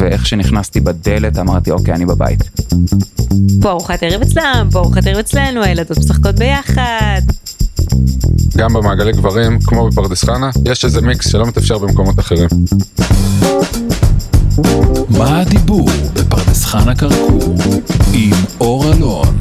ואיך שנכנסתי בדלת אמרתי, אוקיי, אני בבית. פה ארוחת ערב אצלם, פה ארוחת ערב אצלנו, הילדות משחקות ביחד. גם במעגלי גברים, כמו בפרדס חנה, יש איזה מיקס שלא מתאפשר במקומות אחרים. מה הדיבור בפרדס חנה כרכור עם אור אלון?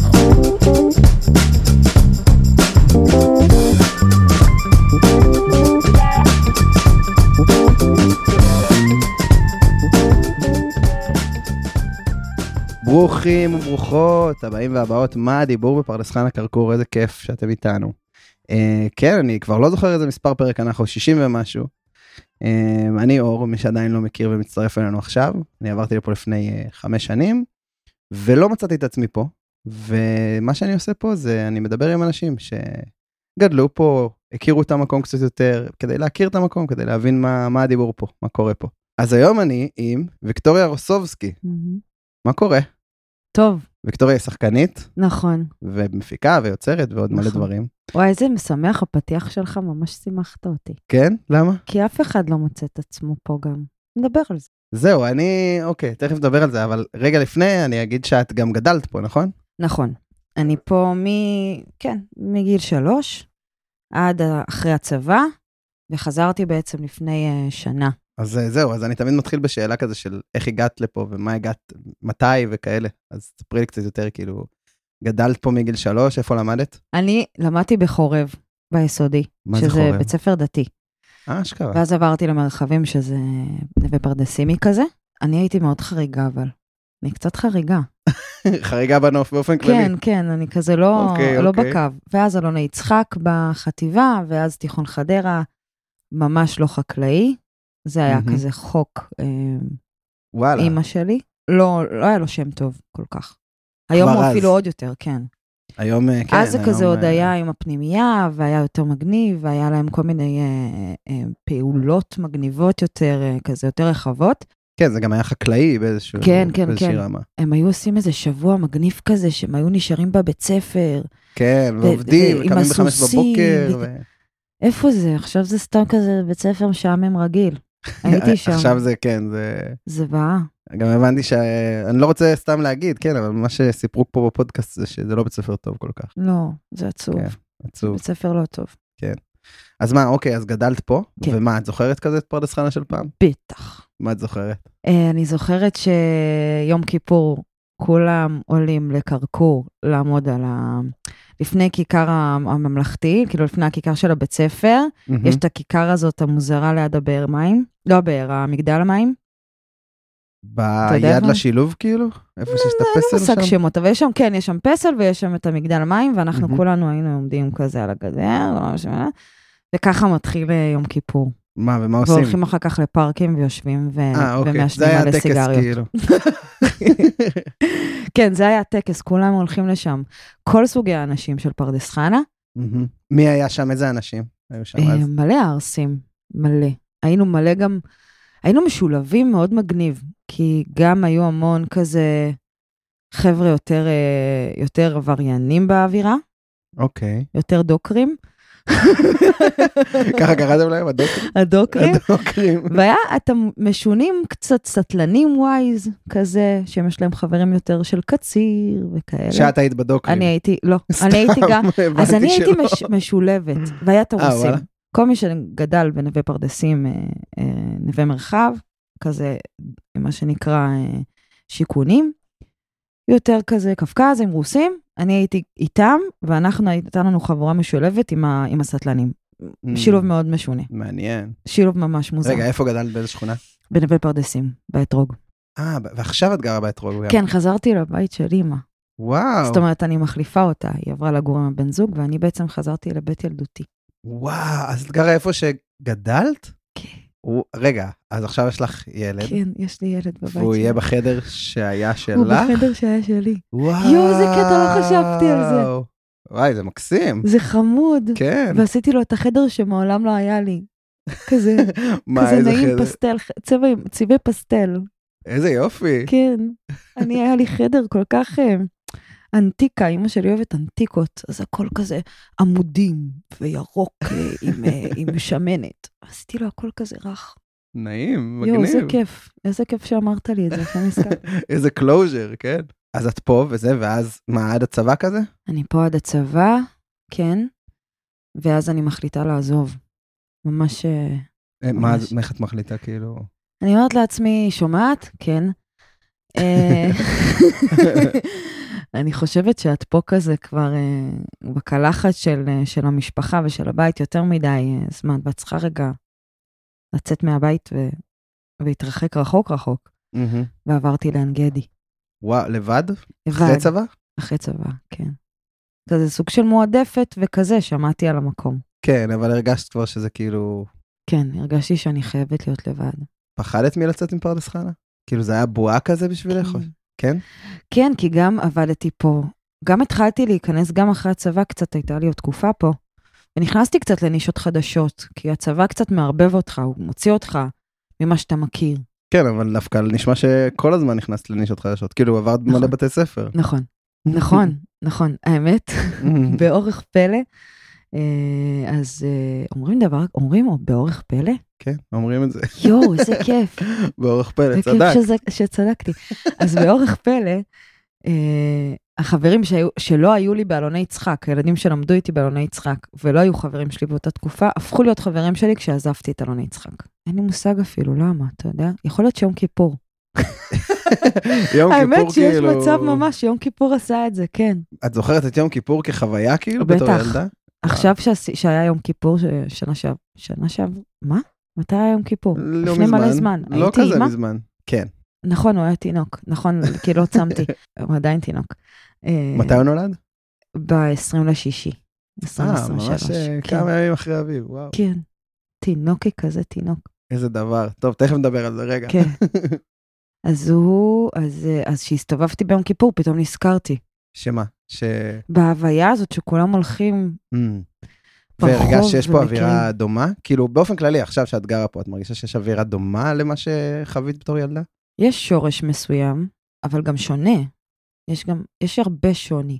ברוכים וברוכות, הבאים והבאות, מה הדיבור בפרדס חנה כרכור, איזה כיף שאתם איתנו. כן, אני כבר לא זוכר איזה מספר פרק, אנחנו 60 ומשהו. אני אור, מי שעדיין לא מכיר ומצטרף אלינו עכשיו, אני עברתי לפה לפני 5 שנים, ולא מצאתי את עצמי פה, ומה שאני עושה פה זה, אני מדבר עם אנשים שגדלו פה, הכירו את המקום קצת יותר, כדי להכיר את המקום, כדי להבין מה הדיבור פה, מה קורה פה. אז היום אני עם ויקטוריה רוסובסקי. מה קורה? טוב. ויקטוריה היא שחקנית. נכון. ומפיקה ויוצרת ועוד מלא דברים. וואי, איזה משמח, הפתיח שלך ממש שימחת אותי. כן? למה? כי אף אחד לא מוצא את עצמו פה גם. נדבר על זה. זהו, אוקיי, תכף נדבר על זה, אבל רגע לפני אני אגיד שאת גם גדלת פה, נכון? נכון. אני פה מגיל 3, עד אחרי הצבא, וחזרתי בעצם לפני שנה. אז זהו, אז אני תמיד מתחיל בשאלה כזה של איך הגעת לפה, ומה הגעת, מתי וכאלה. אז תספרי לי קצת יותר, כאילו, גדלת פה מגיל 3, איפה למדת? אני למדתי בחורב, ביסודי. מה זה חורב? שזה בית ספר דתי. אשכרה. ואז עברתי למרחבים שזה נווה פרדסימי כזה. אני הייתי מאוד חריגה, אבל אני קצת חריגה. חריגה בנוף באופן כללי. כן, כן, אני כזה לא בקו. ואז אלונה יצחק בחטיבה, ואז תיכון חדרה, ממש לא חקלאי. זה היה כזה חוק אמא שלי. לא היה לו שם טוב כל כך. היום הוא אפילו עוד יותר, כן. היום, כן. אז זה כזה עוד היה עם הפנימייה, והיה יותר מגניב, והיה להם כל מיני פעולות מגניבות יותר, כזה יותר רחבות. כן, זה גם היה חקלאי באיזושהי רמה. הם היו עושים איזה שבוע מגניב כזה, שהם היו נשארים בבית ספר. כן, ועובדים, וקמים ב5 בבוקר. איפה זה? עכשיו זה סתם כזה בית ספר משעמם רגיל. הייתי שם. עכשיו זה כן, זה באה. גם הבנתי שאני לא רוצה סתם להגיד, כן, אבל מה שסיפרו פה בפודקאסט זה שזה לא בית ספר טוב כל כך. לא, זה עצוב. כן, עצוב. בית ספר לא טוב. כן. אז מה, אוקיי, אז גדלת פה, כן. ומה, את זוכרת כזה את פרדס חנה של פעם? בטח. מה את זוכרת? אני זוכרת שיום כיפור, כולם עולים לקרקור, לעמוד על לפני כיכר הממלכתי, כאילו לפני הכיכר של הבית ספר, יש את הכיכר הזאת המוזרה ליד הבאר מים, לא הבאר, המגדל המים. ביד לשילוב כאילו? איפה שיש את הפסל שם? לא מושג שמות, אבל יש שם, כן, יש שם פסל ויש שם את המגדל מים, ואנחנו כולנו היינו עומדים כזה על הגדר, וככה מתחיל יום כיפור. מה, ומה עושים? והולכים אחר כך לפארקים ויושבים ומעשנים מלא סיגריות. כן, זה היה הטקס, כולם הולכים לשם. כל סוגי האנשים של פרדס חנה. מי היה שם? איזה אנשים? מלא ארסים, מלא. היינו מלא גם, היינו משולבים מאוד מגניב, כי גם היו המון כזה חבר'ה יותר עבריינים באווירה. אוקיי. יותר דוקרים. ככה קראתם להם, הדוקרים? הדוקרים. והיה, אתם משונים קצת סטלנים ווייז, כזה, שיש להם חברים יותר של קציר וכאלה. שאת היית בדוקרים. אני הייתי, לא, אני הייתי גם, אז אני הייתי משולבת, והיה תורסים. כל מי שגדל בנווה פרדסים, נווה מרחב, כזה, מה שנקרא שיכונים, יותר כזה קפקזים, רוסים, אני הייתי איתם, ואנחנו הייתה לנו חבורה משולבת עם הסטלנים. שילוב מאוד משונה. מעניין. שילוב ממש מוזר. רגע, איפה גדלת? באיזה שכונה? בנווה פרדסים, באתרוג. ועכשיו את גרה באתרוג? כן, חזרתי לבית של אמא. וואו. זאת אומרת, אני מחליפה אותה, היא עברה לגור עם הבן זוג, ואני בעצם חזרתי לבית ילדותי. וואו, אז את גרה איפה שגדלת? כן. רגע, אז עכשיו יש לך ילד. כן, יש לי ילד בבית שלי. והוא יהיה בחדר שהיה שלך? הוא בחדר שהיה שלי. וואו. יו, זה קטע, לא חשבתי על זה. וואי, זה מקסים. זה חמוד. כן. ועשיתי לו את החדר שמעולם לא היה לי. כזה, כזה נעים פסטל, צבעי פסטל. איזה יופי. כן. היה לי חדר כל כך אנטיקה, אמא שלי אוהבת אנטיקות, אז הכל כזה עמודים וירוק עם שמנת. עשיתי לו הכל כזה רך. נעים, מגניב. יו, איזה כיף שאמרת לי את זה, שאני נזכר. איזה closure, כן. אז את פה וזה, ואז מה, עד הצבא כזה? אני פה עד הצבא, כן, ואז אני מחליטה לעזוב. ממש... מה איך את מחליטה, כאילו? אני אומרת לעצמי, שומעת? כן. אני חושבת שאת פה כזה כבר בקלחת של המשפחה ושל הבית יותר מדי זמן, ואת צריכה רגע לצאת מהבית והתרחק רחוק, ועברתי לעין גדי. וואו, לבד? אחרי צבא? אחרי צבא, כן. כזה סוג של מועדפת וכזה, שמעתי על המקום. כן, אבל הרגשת כבר שזה כאילו... כן, הרגשתי שאני חייבת להיות לבד. פחדת מלצאת עם פרדס חנה? כאילו זה היה בועה כזה בשבילך? כן? כן, כי גם עבדתי פה. גם התחלתי להיכנס, גם אחרי הצבא קצת הייתה לי עוד תקופה פה. ונכנסתי קצת לנישות חדשות, כי הצבא קצת מערבב אותך, הוא מוציא אותך ממה שאתה מכיר. כן, אבל דווקא נשמע שכל הזמן נכנסת לנישות חדשות. כאילו עברת מלא בתי ספר. נכון. האמת, באורך פלא. אז אומרים באורך פלא? כן, אומרים את זה. יואו, איזה כיף. באורך פלא, צדק. וכיף שצדקתי. אז באורך פלא, החברים שלא היו לי באלוני יצחק, הילדים שלמדו איתי באלוני יצחק, ולא היו חברים שלי באותה תקופה, הפכו להיות חברים שלי כשעזבתי את אלוני יצחק. אין לי מושג אפילו, למה, אתה יודע? יכול להיות שיום כיפור. האמת שיש מצב ממש, יום כיפור עשה את זה, כן. את זוכרת את יום כיפור כחוויה כאילו בתור ילדה? עכשיו שהיה יום כיפור, שנה שעבר, מה? מתי היה יום כיפור? לפני מלא זמן. לא כזה מזמן, כן. נכון, הוא היה תינוק, נכון, כי לא צמתי, הוא עדיין תינוק. מתי הוא נולד? ב-20/6. ממש כמה ימים אחרי אביב, וואו. כן, תינוקי כזה, תינוק. איזה דבר, טוב, תכף נדבר על זה רגע. כן. אז שהסתובבתי ביום כיפור, פתאום נזכרתי. שמה? בהוויה הזאת שכולם הולכים והרגש שיש פה אווירה דומה? כאילו באופן כללי, עכשיו שאת גרה פה, את מרגישה שיש אווירה דומה למה שחווית בתור ילדה? יש שורש מסוים, אבל גם שונה. יש הרבה שוני.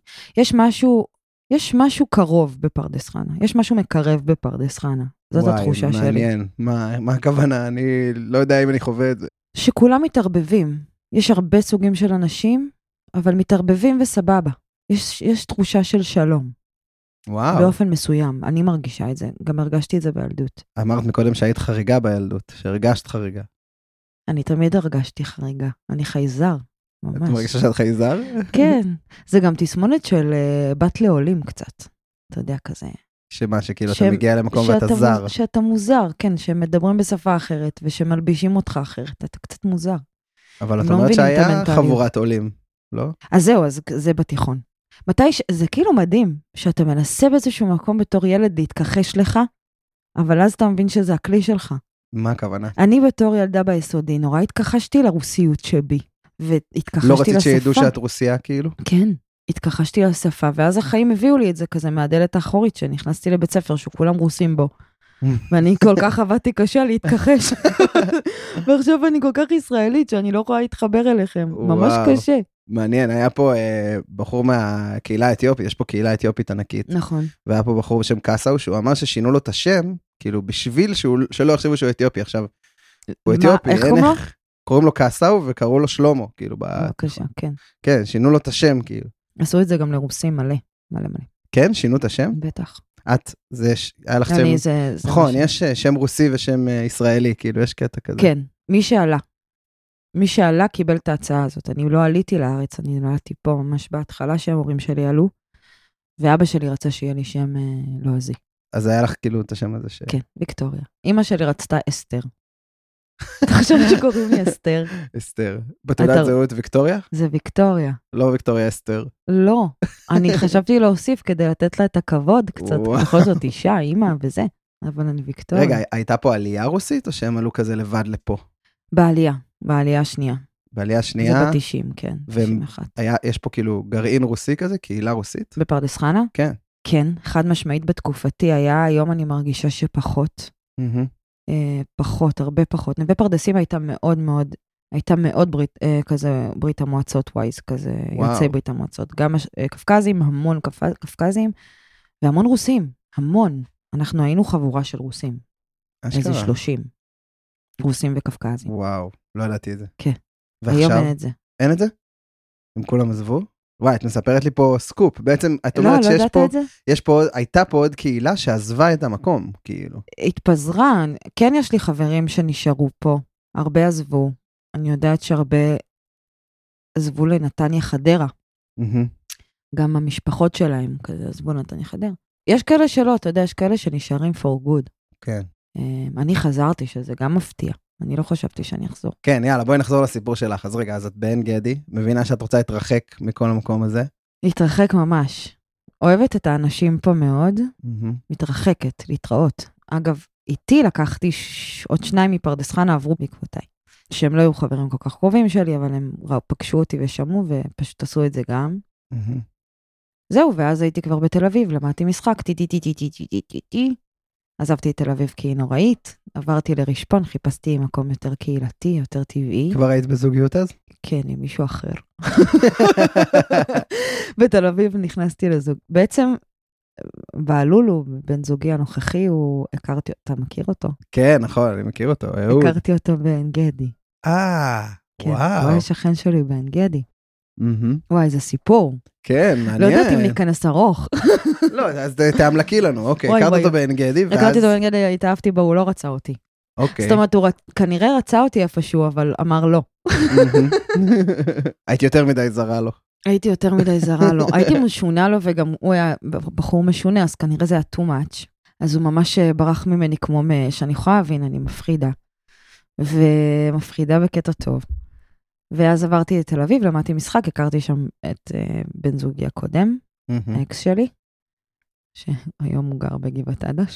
יש משהו קרוב בפרדס חנה. יש משהו מקרב בפרדס חנה. זאת התחושה שלי. וואי, מעניין. מה הכוונה? אני לא יודע אם אני חווה את זה. שכולם מתערבבים. יש הרבה סוגים של אנשים, אבל מתערבבים וסבבה. יש תחושה של שלום. וואו. באופן מסוים. אני מרגישה את זה. גם הרגשתי את זה בילדות. אמרת מקודם שהיית חריגה בילדות, שהרגשת חריגה. אני תמיד הרגשתי חריגה. אני חייזר. ממש. את מרגישה שאת חייזר? כן. זה גם תסמונת של בת לעולים קצת. אתה יודע, כזה. שמה, שכאילו אתה מגיע למקום ואתה זר. שאתה מוזר, כן, שמדברים בשפה אחרת, ושמלבישים אותך אחרת. אתה קצת מוזר. אבל את אומרת שהיה חבורת עולים, לא? אז זהו, אז זה בתיכון. זה כאילו מדהים, שאתה מנסה באיזשהו מקום בתור ילד להתכחש לך, אבל אז אתה מבין שזה הכלי שלך. מה הכוונה? אני בתור ילדה ביסודי, נורא התכחשתי לרוסיות שבי, והתכחשתי לשפה. לא רצית שידעו שאת רוסיה כאילו? כן, התכחשתי לשפה, ואז החיים הביאו לי את זה כזה מהדלת האחורית, שנכנסתי לבית ספר שכולם רוסים בו, ואני כל כך עבדתי קשה להתכחש, ועכשיו אני כל כך ישראלית, שאני לא יכולה להתחבר אליכם, ממש קשה. מעניין, היה פה בחור מהקהילה האתיופית, יש פה קהילה אתיופית ענקית. נכון. והיה פה בחור בשם קאסאו, שהוא אמר ששינו לו את השם, כאילו בשביל שלא יחשבו שהוא אתיופי. עכשיו, הוא אתיופי, איך קוראים לו? קוראים לו קאסאו וקראו לו שלמה, כאילו. בבקשה, כן. כן, שינו לו את השם, כאילו. עשו את זה גם לרוסים מלא, מלא מלא. כן, שינו את השם? בטח. היה לך שם, נכון, יש שם רוסי ושם ישראלי, כאילו, יש קטע כזה. כן, מי שעלה קיבל את ההצעה הזאת. אני לא עליתי לארץ, אני נולדתי פה ממש בהתחלה שהמורים שלי עלו, ואבא שלי רצה שיהיה לי שם לועזי. אז היה לך כאילו את השם הזה כן, ויקטוריה. אמא שלי רצתה אסתר. אתה חושב שקוראים לי אסתר? אסתר. בתעודת זהות ויקטוריה? זה ויקטוריה. לא ויקטוריה אסתר. לא. אני חשבתי להוסיף כדי לתת לה את הכבוד קצת. בכל זאת אישה, אמא וזה. אבל אני ויקטוריה. רגע, הייתה פה עלייה רוסית או שהם עלו כזה לבד לפה? בעלייה השנייה. בעלייה השנייה? זה ב-90, כן. יש פה כאילו גרעין רוסי כזה, קהילה רוסית? בפרדס חנה? כן. כן, חד משמעית בתקופתי היה, היום אני מרגישה שפחות. פחות, הרבה פחות. נווה פרדסים הייתה מאוד כזה ברית המועצות ווייז, כזה יוצאי ברית המועצות. גם קפקזים, המון קפקזים, והמון רוסים, המון. אנחנו היינו חבורה של רוסים. איזה 30. רוסים וקפקזים. וואו, לא ידעתי את זה. כן. ועכשיו? היום אין את זה. אין את זה? הם כולם עזבו? וואי, את מספרת לי פה סקופ. בעצם, את לא, אומרת לא שיש פה, את זה? הייתה פה עוד קהילה שעזבה את המקום, כאילו. התפזרה, כן יש לי חברים שנשארו פה, הרבה עזבו. אני יודעת שהרבה עזבו לנתניה חדרה. גם המשפחות שלהם כזה עזבו לנתניה חדרה. יש כאלה שלא, אתה יודע, יש כאלה שנשארים for good. כן. אני חזרתי שזה גם מפתיע. אני לא חשבתי שאני אחזור. כן, יאללה, בואי נחזור לסיפור שלך. אז רגע, אז את בעין גדי, מבינה שאת רוצה להתרחק מכל המקום הזה? להתרחק ממש. אוהבת את האנשים פה מאוד, מתרחקת, להתראות. אגב, איתי לקחתי עוד 2 מפרדס חנה עברו בעקבותיי. שהם לא היו חברים כל כך קרובים שלי, אבל הם פגשו אותי ושמעו, ופשוט עשו את זה גם. זהו, ואז הייתי כבר בתל אביב, למדתי משחק, עזבתי את תל אביב כי היא נוראית, עברתי לרשפון, חיפשתי מקום יותר קהילתי, יותר טבעי. כבר היית בזוגיות אז? כן, עם מישהו אחר. בתל אביב נכנסתי לזוג. בעצם, בעלולו, בן זוגי הנוכחי, הכרתי, אתה מכיר אותו? כן, נכון, אני מכיר אותו, אהוד. הכרתי אותו בעין גדי. וואו. הוא השכן שלי בעין גדי. וואי, זה סיפור. כן, מעניין. לא יודעת אם להיכנס ארוך. לא, אז תאמלקי לנו, אוקיי, הכרת אותו בעין גדי, ואז... הכרתי אותו בעין גדי, התאהבתי בו, הוא לא רצה אותי. אוקיי. זאת אומרת, הוא כנראה רצה אותי איפשהו, אבל אמר לא. הייתי יותר מדי זרה לו. הייתי יותר מדי זרה לו. הייתי משונה לו, וגם הוא היה בחור משונה, אז כנראה זה היה too much. אז הוא ממש ברח ממני כמו שאני יכולה להבין, אני מפחידה. ומפחידה בקטע טוב. ואז עברתי לתל אביב, למדתי משחק, הכרתי שם את בן זוגי הקודם, האקס שלי, שהיום הוא גר בגבעת עדש.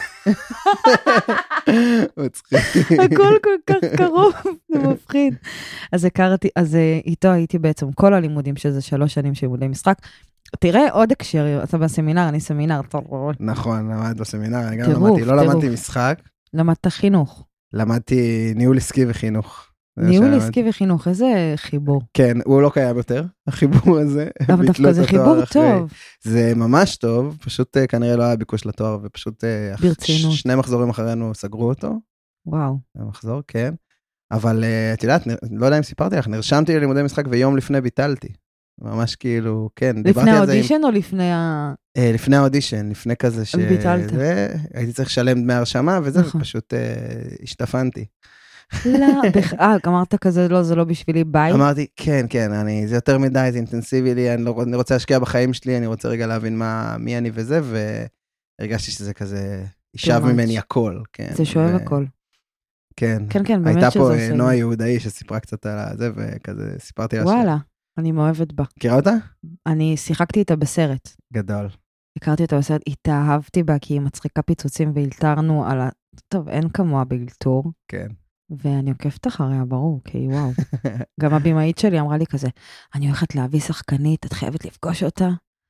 הכל כל כך קרוב, זה מפחיד. אז איתו הייתי בעצם כל הלימודים, שזה 3 שנים של לימודי משחק. תראה עוד הקשר, אתה בסמינר, אני סמינר. נכון, למדת בסמינר, אני גם למדתי, לא למדתי משחק. למדת חינוך. למדתי ניהול עסקי וחינוך. ניהול עסקי וחינוך, איזה חיבור. כן, הוא לא קיים יותר, החיבור הזה. אבל דווקא זה חיבור טוב. זה ממש טוב, פשוט כנראה לא היה ביקוש לתואר, ופשוט ברצינות. 2 מחזורים אחרינו סגרו אותו. וואו. המחזור, כן. אבל את יודעת, לא יודע אם סיפרתי לך, נרשמתי ללימודי משחק ויום לפני ביטלתי. ממש כאילו, כן. לפני האודישן או לפני לפני האודישן, לפני כזה ש... ביטלת. הייתי צריך לשלם דמי הרשמה, וזה פשוט השתפנתי. לא, אמרת כזה, לא, זה לא בשבילי, ביי. אמרתי, כן, זה יותר מדי, זה אינטנסיבי לי, אני רוצה להשקיע בחיים שלי, אני רוצה רגע להבין מי אני וזה, והרגשתי שזה כזה, ישב ממני הכל. זה שואב הכל. כן, באמת הייתה שזה פה עושה. נועה יהודאי שסיפרה קצת על זה, וכזה סיפרתי לה וואלה, אני מאוהבת בה. מכירה אותה? אני שיחקתי איתה בסרט. גדול. הכרתי אותה בסרט, התאהבתי בה, כי היא מצחיקה פיצוצים, והילתרנו על טוב, אין כמוה באילתור. כן. ואני עוקבת אחריה, ברור, כי וואו. גם הבמאית שלי אמרה לי כזה, אני הולכת להביא שחקנית, את חייבת לפגוש אותה.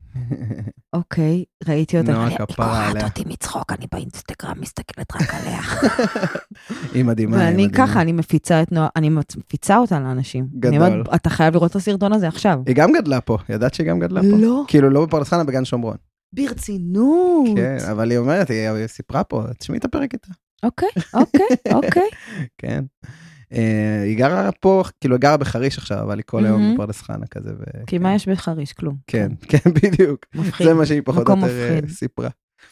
אוקיי, ראיתי אותה. היא קוראת אותי מצחוק, אני באינסטגרם מסתכלת רק עליה. היא מדהימה. ואני ככה, אני מפיצה אותה לאנשים. גדול. אתה חייב לראות את הסרטון הזה עכשיו. היא גם גדלה פה, ידעת שהיא גם גדלה פה. לא. כאילו לא בפרדס חנה, בגן שומרון. ברצינות. כן, אבל היא אומרת, היא סיפרה פה, תשמעי את הפרק איתה. אוקיי. כן. היא גרה פה, כאילו היא גרה בחריש עכשיו, אבל היא כל היום בפרדס חנה כזה. כי מה יש בחריש? כלום. כן, בדיוק. זה מה שהיא פחות או יותר סיפרה.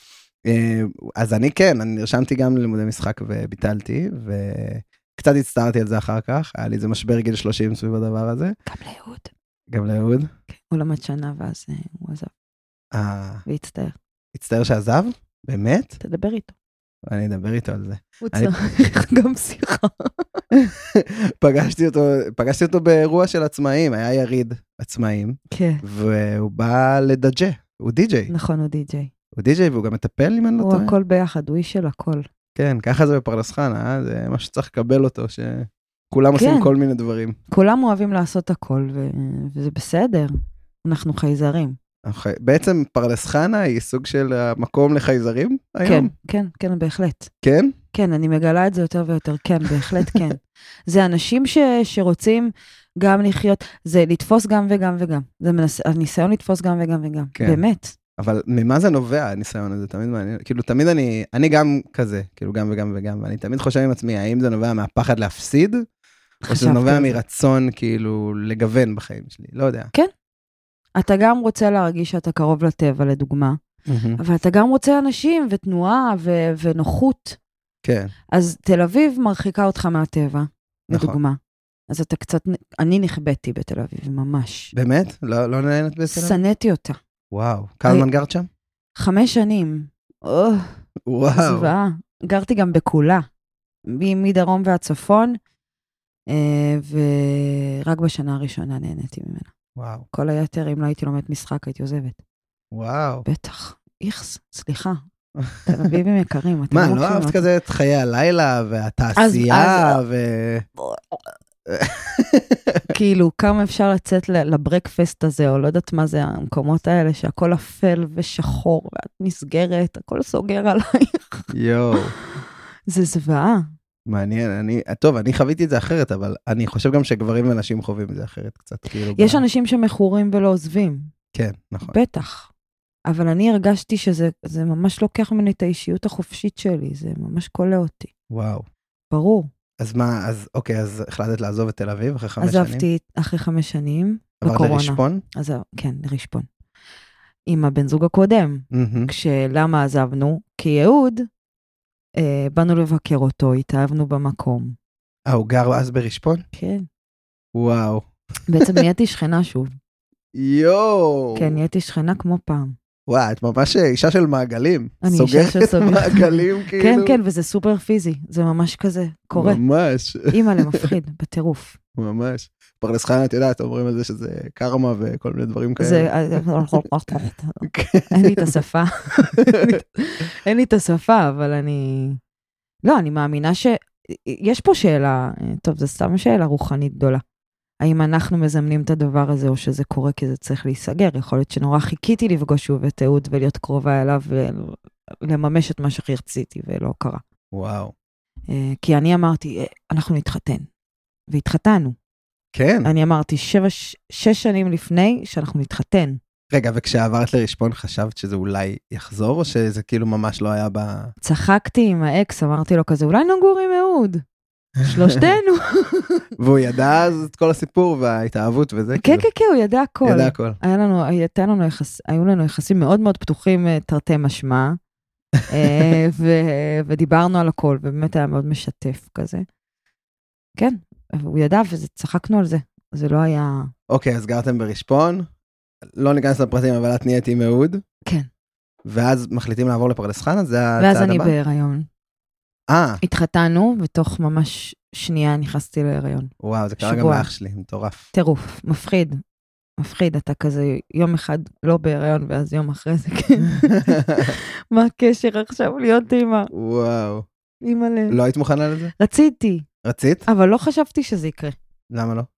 אז אני נרשמתי גם ללימודי משחק וביטלתי, וקצת הצטערתי על זה אחר כך, היה לי איזה משבר גיל 30 סביב הדבר הזה. גם ליהוד. הוא למד שנה ואז הוא עזב. והצטער. הצטער שעזב? באמת? תדבר איתו. אני אדבר איתו על זה. הוא צריך גם שיחה. פגשתי אותו באירוע של עצמאים, היה יריד עצמאים. כן. והוא בא לדג'ה, הוא די-ג'יי. נכון, הוא די-ג'יי. הוא די-ג'יי והוא גם מטפל אם אני לא טועה. הוא הכל ביחד, הוא איש של הכל. כן, ככה זה בפרדס חנה, זה מה שצריך לקבל אותו, שכולם עושים כל מיני דברים. כולם אוהבים לעשות הכל, וזה בסדר. אנחנו חייזרים. בעצם פרדס חנה היא סוג של המקום לחייזרים היום? כן, בהחלט. כן? כן, אני מגלה את זה יותר ויותר, כן, בהחלט כן. זה אנשים שרוצים גם לחיות, זה לתפוס גם וגם וגם. זה הניסיון לתפוס גם וגם וגם, באמת. אבל ממה זה נובע, הניסיון הזה? תמיד מעניין. כאילו, תמיד אני גם כזה, כאילו, גם וגם וגם, ואני תמיד חושב עם עצמי, האם זה נובע מהפחד להפסיד, או שזה נובע מרצון, כאילו, לגוון בחיים שלי, לא יודע. כן. אתה גם רוצה להרגיש שאתה קרוב לטבע, לדוגמה, אבל אתה גם רוצה אנשים ותנועה ונוחות. כן. אז תל אביב מרחיקה אותך מהטבע, לדוגמה. אז אתה קצת, אני נכבדתי בתל אביב, ממש. באמת? לא נהנת בתל אביב? שנאתי אותה. וואו. כמה זמן גרת שם? 5 שנים. וואו. זוועה. גרתי גם בכולה. מדרום ועד צפון, ורק בשנה הראשונה נהניתי ממנה. וואו. כל היתר, אם לא הייתי לומד משחק, הייתי עוזבת. וואו. בטח. איכס, סליחה. תל אביבים יקרים. מה, לא אהבת כזה את חיי הלילה והתעשייה כאילו, כמה אפשר לצאת לברקפסט הזה, או לא יודעת מה זה, המקומות האלה, שהכל אפל ושחור, ואת נסגרת, הכל סוגר עלייך. יואו. זה זוועה. מעניין, טוב, אני חוויתי את זה אחרת, אבל אני חושב גם שגברים ונשים חווים את זה אחרת קצת. יש אנשים שמכורים ולא עוזבים. כן, נכון. בטח. אבל אני הרגשתי שזה ממש לוקח ממני את האישיות החופשית שלי, זה ממש קולה אותי. וואו. ברור. אז מה, אוקיי, אז החלטת לעזוב את תל אביב אחרי 5 שנים? עזבתי אחרי 5 שנים, בקורונה. עברת לרשפון? כן, לרשפון. עם הבן זוג הקודם. כשלמה עזבנו? כי יהוד, באנו לבקר אותו, התאהבנו במקום. הוא גר אז ברשפון? כן. וואו. בעצם נהייתי שכנה שוב. יואו. כן, נהייתי שכנה כמו פעם. וואו, את ממש אישה של מעגלים. אני אישה של סוגרת מעגלים כאילו. כן, כן, וזה סופר פיזי. זה ממש כזה, קורה. ממש. אימא למפחיד, בטירוף. ממש. פרדס חנה, את יודעת, אומרים על זה שזה קרמה וכל מיני דברים כאלה. אין לי את השפה. אין לי את השפה, אבל אני מאמינה יש פה שאלה, טוב, זו סתם שאלה רוחנית גדולה. האם אנחנו מזמנים את הדבר הזה, או שזה קורה כי זה צריך להיסגר? יכול להיות שנורא חיכיתי לפגוש שוב את אהוד, ולהיות קרובה אליו, ולממש את מה שרציתי, ולא קרה. וואו. כי אני אמרתי, אנחנו נתחתן. והתחתנו. כן. אני אמרתי 6 שנים לפני שאנחנו נתחתן. רגע, וכשעברת לרשפון חשבת שזה אולי יחזור, או שזה כאילו ממש לא היה צחקתי עם האקס, אמרתי לו כזה, אולי נגור עם אהוד. שלושתנו. והוא ידע אז את כל הסיפור וההתאהבות וזה? כן, כן, כן, הוא ידע הכל. ידע הכל. היו לנו יחסים מאוד מאוד פתוחים, תרתי משמע, ודיברנו על הכל, ובאמת היה מאוד משתף כזה. כן, הוא ידע וצחקנו על זה. זה לא היה... אוקיי, אז גרתם ברשפון, לא ניכנס לפרטים, אבל את נהיית עם אהוד. כן. ואז מחליטים לעבור לפרדס חנה, זה הצעד הבא? ואז אני בהיריון. התחתנו, ותוך ממש שנייה נכנסתי להיריון. וואו, זה קרה גם לאח שלי, מטורף. טירוף, מפחיד, אתה כזה יום אחד לא בהיריון, ואז יום אחרי זה כן. מה הקשר עכשיו להיות אימא? וואו. אימא לא היית מוכנה לזה? רציתי. רצית? אבל לא חשבתי שזה יקרה. למה לא?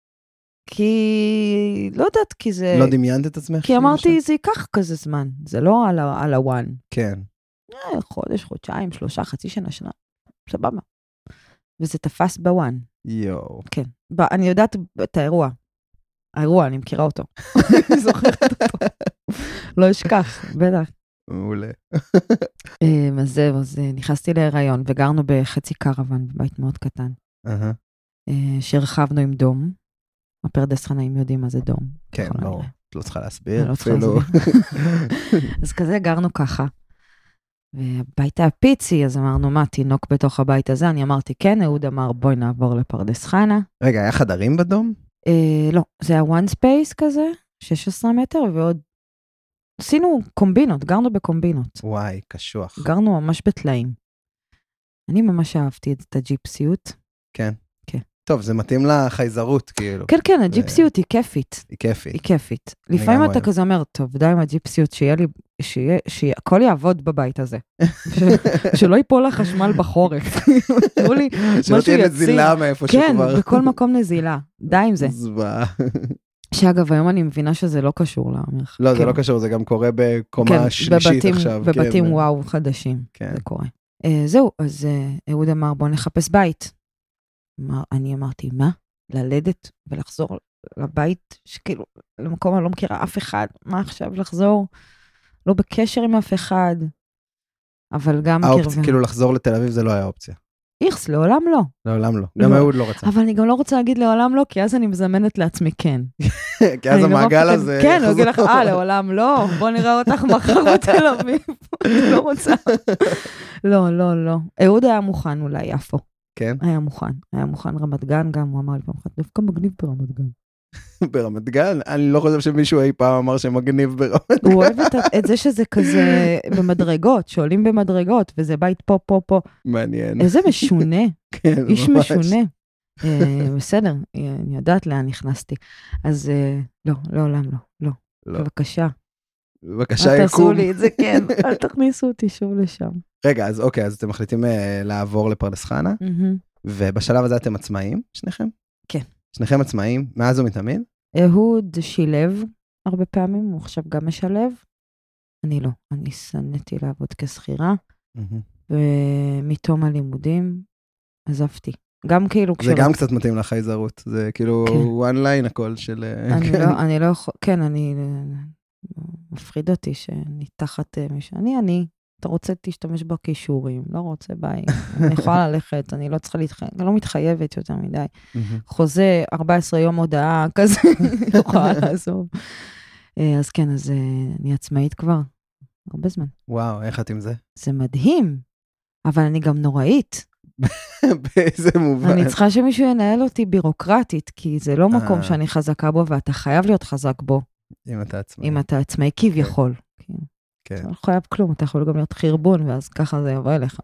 כי, לא יודעת, כי זה... לא דמיינת את עצמך? כי אמרתי, זה ייקח כזה זמן, זה לא על הוואן. כן. חודש, חודשיים, 3, חצי שנה, סבבה. וזה תפס בוואן. יואו. כן. אני יודעת את האירוע. אני מכירה אותו. אני זוכרת אותו. לא אשכח, בטח. מעולה. אז זהו, אז נכנסתי להיריון, וגרנו בחצי קרוון, בבית מאוד קטן. שהרחבנו עם דום. הפרדס חנאים יודעים מה זה דום. כן, ברור. לא צריכה להסביר. אז כזה גרנו ככה. והבית היה פיצי, אז אמרנו, מה, תינוק בתוך הבית הזה? אני אמרתי, כן, אהוד אמר, בואי נעבור לפרדס חנה. רגע, היה חדרים בדום? לא, זה היה one space כזה, 16 מטר, ועוד עשינו קומבינות, גרנו בקומבינות. וואי, קשוח. גרנו ממש בתלאים. אני ממש אהבתי את הג'יפסיות. כן. כן. טוב, זה מתאים לחייזרות, כאילו. כן, כן, הג'יפסיות היא כיפית. היא כיפית. היא כיפית. לפעמים אתה כזה אומר, טוב, די עם הג'יפסיות, שהכל יעבוד בבית הזה. שלא ייפול לחשמל בחורף. שלא תהיה נזילה מאיפה שכבר. כן, בכל מקום נזילה. די עם זה. זוועה. שאגב, היום אני מבינה שזה לא קשור למרחק. לא, זה לא קשור, זה גם קורה בקומה שלישית עכשיו. בבתים וואו חדשים, זה קורה. זהו, אז אהוד אמר, בוא נחפש בית. אני אמרתי, מה? ללדת ולחזור לבית, שכאילו, למקום אני לא מכירה אף אחד, מה עכשיו לחזור? לא בקשר עם אף אחד, אבל גם האופציה, כאילו לחזור לתל אביב זה לא היה אופציה. איכס, לעולם לא. לעולם לא. גם אהוד לא רצה. אבל אני גם לא רוצה להגיד לעולם לא, כי אז אני מזמנת לעצמי כן. כי אז המעגל הזה... כן, הוא יגיד לך, לעולם לא, בוא נראה אותך מחר בתל אביב. אני לא רוצה. לא, לא, לא. אהוד היה מוכן אולי, יפו. כן? היה מוכן רמת גן גם, הוא אמר לי פעם אחת, דווקא מגניב ברמת גן. ברמת גן? אני לא חושב שמישהו אי פעם אמר שמגניב ברמת גן. הוא אוהב את זה שזה כזה במדרגות, שעולים במדרגות, וזה בית פה, פה, פה. מעניין. איזה משונה. כן, איש ממש. משונה. בסדר, אני יודעת לאן נכנסתי. אז לא, לעולם לא, לא. בבקשה. בבקשה אל תעשו יקום. לי את זה, כן. אל תכניסו אותי שוב לשם. רגע, אז אוקיי, אז אתם מחליטים לעבור לפרדס חנה, ובשלב הזה אתם עצמאים, שניכם? כן. שניכם עצמאים, מאז ומתמיד? אהוד שילב הרבה פעמים, הוא עכשיו גם משלב. אני לא, אני שנאתי לעבוד כשכירה, ומתום הלימודים עזבתי. גם כאילו... זה גם קצת מתאים לחייזרות, זה כאילו one line הכל של... אני לא יכול, כן, אני... מפחיד אותי שאני תחת מישהו. אני, אתה רוצה תשתמש בכישורים, לא רוצה ביי. אני יכולה ללכת, אני לא צריכה להתחייב, אני לא מתחייבת יותר מדי. חוזה 14 יום הודעה, כזה, יכולה לעזוב. אז כן, אז אני עצמאית כבר, הרבה זמן. וואו, איך את עם זה? זה מדהים, אבל אני גם נוראית. באיזה מובן? אני צריכה שמישהו ינהל אותי בירוקרטית, כי זה לא מקום שאני חזקה בו, ואתה חייב להיות חזק בו. אם אתה עצמאי. אם אתה עצמאי, כביכול. כן. אתה לא חייב כלום, אתה יכול גם להיות חרבון, ואז ככה זה יבוא אליך.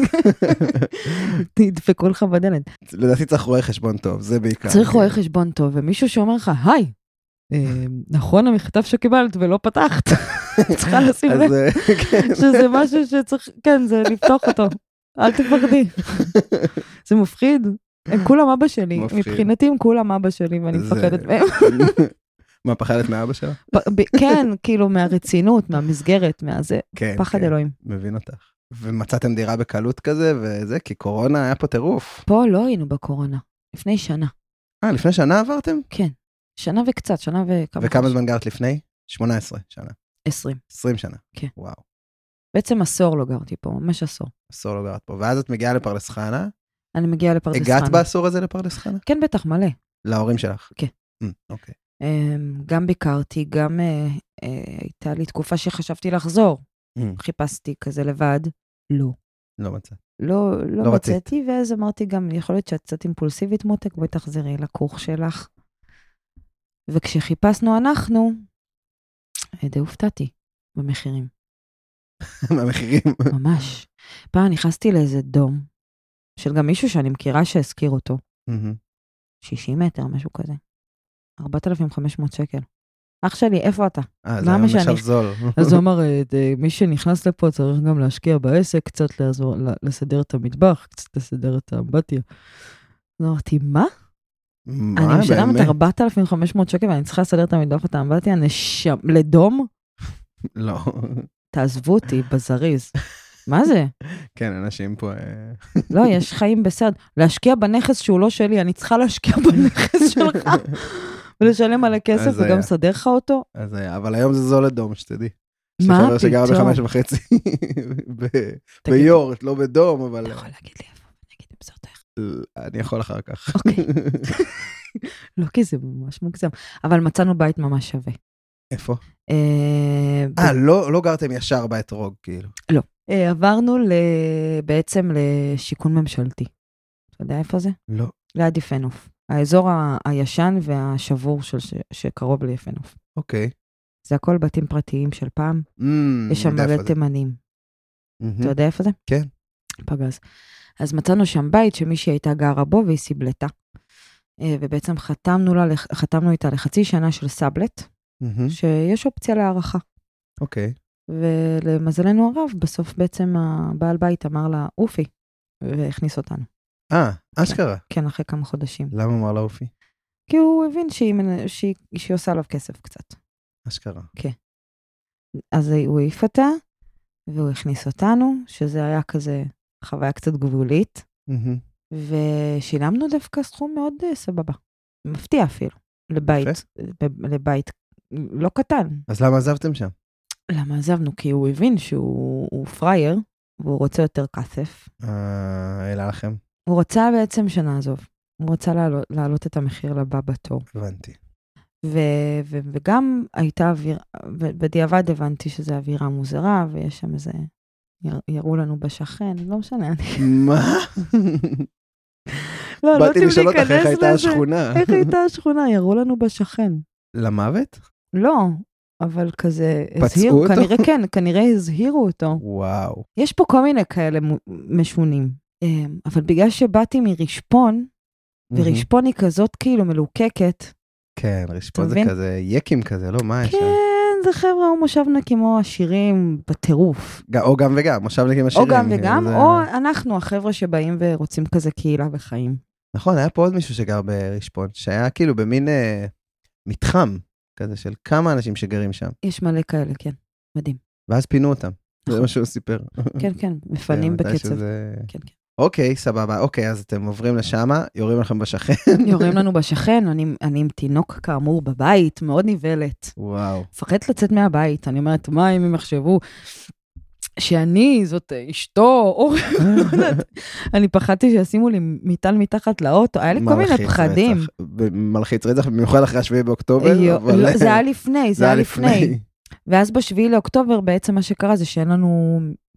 תדפקו לך בדלת. לדעתי צריך רואה חשבון טוב, זה בעיקר. צריך רואה חשבון טוב, ומישהו שאומר לך, היי, נכון המכתב שקיבלת ולא פתחת. צריכה לשים לב שזה משהו שצריך, כן, זה לפתוח אותו. אל תפחדי. זה מפחיד. הם כולם אבא שלי. מבחינתי הם כולם אבא שלי, ואני מפחדת מהם. מה, פחדת מאבא שלה? כן, כאילו מהרצינות, מהמסגרת, מהזה. פחד אלוהים. מבין אותך. ומצאתם דירה בקלות כזה, וזה, כי קורונה היה פה טירוף. פה לא היינו בקורונה. לפני שנה. לפני שנה עברתם? כן. שנה וקצת, שנה וכמה. וכמה זמן גרת לפני? 18 שנה. 20. 20 שנה. כן. וואו. בעצם עשור לא גרתי פה, ממש עשור. עשור לא גרת פה. ואז את מגיעה לפרדס חנה? אני מגיעה לפרדס חנה. הגעת בעשור הזה לפרדס חנה? כן, בטח, מלא. להורים שלך? כן. אוקיי. גם ביקרתי, גם הייתה לי תקופה שחשבתי לחזור. חיפשתי כזה לבד. לא. לא מצאת. לא מצאתי, ואז אמרתי גם, יכול להיות שאת קצת אימפולסיבית מותק, בואי תחזרי לכוך שלך. וכשחיפשנו אנחנו, די הופתעתי במחירים. במחירים? ממש. פעם נכנסתי לאיזה דום, של גם מישהו שאני מכירה שהזכיר אותו. 60 מטר, משהו כזה. 4,500 שקל. אח שלי, איפה אתה? זה היה משל זול. אז הוא אמר, מי שנכנס לפה צריך גם להשקיע בעסק, קצת לסדר את המטבח, קצת לסדר את האמבטיה. אז אמרתי, מה? אני משלמת 4,500 שקל, ואני צריכה לסדר את המטבח ואת האמבטיה, לדום? לא. תעזבו אותי בזריז. מה זה? כן, אנשים פה... לא, יש חיים בסדר. להשקיע בנכס שהוא לא שלי, אני צריכה להשקיע בנכס שלך. ולשלם על הכסף וגם לסדר לך אותו. אז היה, אבל היום זה זול לדום, שתדעי. מה פתאום? שגר ב5.5 ביורט, לא בדום, אבל... אתה יכול להגיד לי איפה, אני אגיד במסרתך. אני יכול אחר כך. אוקיי. לא, כי זה ממש מוגזם. אבל מצאנו בית ממש שווה. איפה? לא גרתם ישר באתרוג, כאילו. לא. עברנו בעצם לשיכון ממשלתי. אתה יודע איפה זה? לא. ליד יפנוף. האזור הישן והשבור שקרוב ליפנוף. אוקיי. זה הכל בתים פרטיים של פעם. יש שם מלא תימנים. אתה יודע איפה זה? כן. פגז. אז מצאנו שם בית שמישהי הייתה גרה בו והיא סיבלתה. ובעצם חתמנו איתה לחצי שנה של סאבלט, שיש אופציה להערכה. אוקיי. ולמזלנו הרב, בסוף בעצם הבעל בית אמר לה, אופי, והכניס אותנו. אשכרה. כן, אחרי כמה חודשים. למה אמר לה אופי? כי הוא הבין שהיא עושה עליו כסף קצת. אשכרה. כן. אז הוא העיף אותה, והוא הכניס אותנו, שזה היה כזה חוויה קצת גבולית, ושילמנו דווקא סכום מאוד סבבה. מפתיע אפילו, לבית לא קטן. אז למה עזבתם שם? למה עזבנו? כי הוא הבין שהוא פרייר, והוא רוצה יותר כסף. העלה לכם. הוא רוצה בעצם שנעזוב. הוא רוצה להעלות את המחיר לבא בתור. הבנתי. וגם הייתה אווירה, בדיעבד הבנתי שזו אווירה מוזרה, ויש שם איזה, יראו לנו בשכן, לא משנה. מה? לא, באתי לשאול אותך איך הייתה השכונה. איך הייתה השכונה? יראו לנו בשכן. למוות? לא, אבל כזה, פצעו אותו? כנראה כן, כנראה הזהירו אותו. וואו. יש פה כל מיני כאלה משונים, אבל בגלל שבאתי מרשפון, ורשפון היא כזאת כאילו מלוקקת. כן, רשפון זה כזה יקים כזה, לא? מה יש? כן, זה חבר'ה או מושבניקים או עשירים בטירוף. או גם וגם, מושבניקים עשירים. או גם וגם, או אנחנו החבר'ה שבאים ורוצים כזה קהילה וחיים. נכון, היה פה עוד מישהו שגר ברשפון, שהיה כאילו במין מתחם כזה של כמה אנשים שגרים שם. יש מלא כאלה, כן, מדהים. ואז פינו אותם, זה מה שהוא סיפר. כן, כן, מפנים בקצב. כן, כן. אוקיי, סבבה, אוקיי, אז אתם עוברים לשם, יורים לכם בשכן. יורים לנו בשכן, אני עם תינוק כאמור בבית, מאוד ניבלת. וואו. מפחדת לצאת מהבית, אני אומרת, מה אם הם יחשבו שאני, זאת אשתו, או... אני פחדתי שישימו לי מיטל מתחת לאוטו, היה לי כל מיני פחדים. מלחיץ רצח, במיוחד אחרי 7 באוקטובר. זה היה לפני, זה היה לפני. ואז ב7 לאוקטובר בעצם מה שקרה זה שאין לנו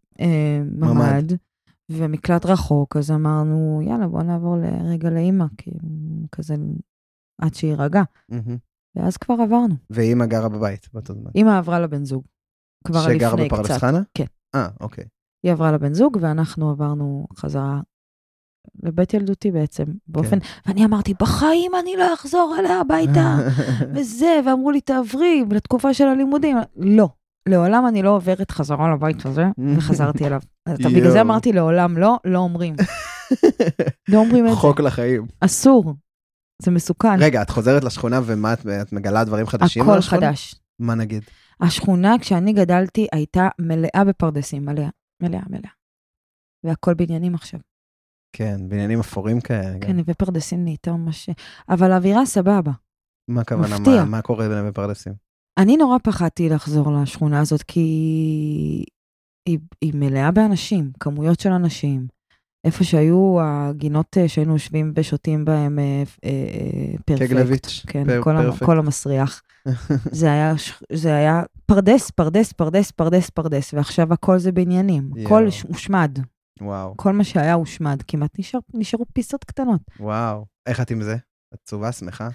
ממד. ומקלט רחוק, אז אמרנו, יאללה, בוא נעבור לרגע לאמא, כי כזה, עד שהיא רגע. ואז כבר עברנו. ואמא גרה בבית, באותו זמן. אמא עברה לבן זוג. כבר לפני קצת. שגר בפרדס חנה? כן. אוקיי. היא עברה לבן זוג, ואנחנו עברנו חזרה לבית ילדותי בעצם, באופן, ואני אמרתי, בחיים אני לא אחזור אליה הביתה, וזה, ואמרו לי, תעברי, לתקופה של הלימודים. לא. לעולם אני לא עוברת חזרה לבית הזה, וחזרתי אליו. בגלל זה אמרתי לעולם לא, לא אומרים. לא אומרים את זה. חוק לחיים. אסור. זה מסוכן. רגע, את חוזרת לשכונה ומה את מגלה דברים חדשים? הכל חדש. מה נגיד? השכונה, כשאני גדלתי, הייתה מלאה בפרדסים, מלאה. והכל בניינים עכשיו. כן, בניינים אפורים כאלה. כן, ופרדסים נהייתה ממש... אבל האווירה סבבה. מה הכוונה? מה קורה בין בפרדסים? אני נורא פחדתי לחזור לשכונה הזאת, כי היא מלאה באנשים, כמויות של אנשים. איפה שהיו הגינות שהיינו יושבים ושותים בהם פרפקט. קגלביץ'. כן, כל המסריח. זה היה פרדס, ועכשיו הכל זה בעניינים. הכל הושמד. וואו. כל מה שהיה הושמד, כמעט נשארו פיסות קטנות. וואו. איך את עם זה? עצובה, שמחה?